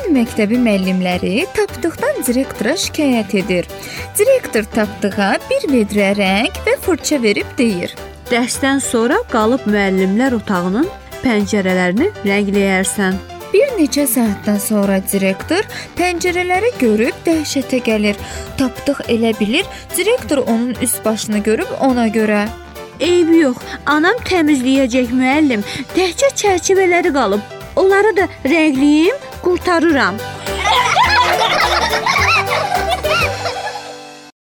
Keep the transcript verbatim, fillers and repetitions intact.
Fen məktəbi müəllimləri Tapdıqdan direktora şikayət edir. Direktor Tapdığa bir vedrə rəng və fırça verib deyir: Dərsdən sonra qalıb müəllimlər otağının pəncərələrini rəngləyərsən. Bir neçə saatdan sonra direktor pəncərələri görüb dəhşətə gəlir. Tapdıq elə bilir, direktor onun üst başını görüb ona görə: Eybi yox, anam təmizləyəcək müəllim. Təkcə çərçivələri qalıb. Onları da rəngləyim, qurtarıram.